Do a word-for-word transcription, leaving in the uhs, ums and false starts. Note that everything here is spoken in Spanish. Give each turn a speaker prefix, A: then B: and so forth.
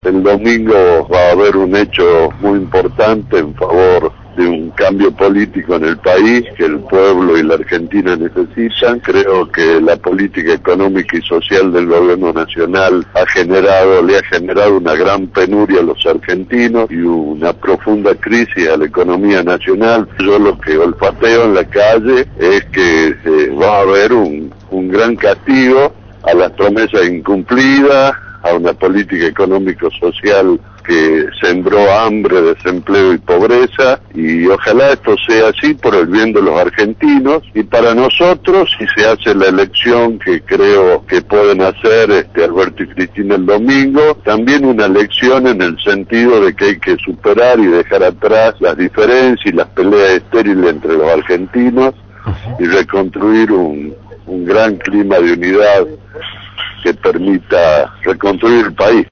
A: el domingo va a haber un hecho muy importante en favor de un cambio político en el país que el pueblo y la Argentina necesitan. Creo que la política económica y social del gobierno nacional ha generado, le ha generado una gran penuria a los argentinos y una profunda crisis a la economía nacional. Yo lo que olfateo en la calle es que eh, va a haber un, un gran castigo a las promesas incumplidas, a una política económico-social que sembró hambre, desempleo y pobreza, y ojalá esto sea así por el bien de los argentinos, y para nosotros, si se hace la elección que creo que pueden hacer este Alberto y Cristina el domingo, también una elección en el sentido de que hay que superar y dejar atrás las diferencias y las peleas estériles entre los argentinos, y reconstruir un, un gran clima de unidad que permita reconstruir el país.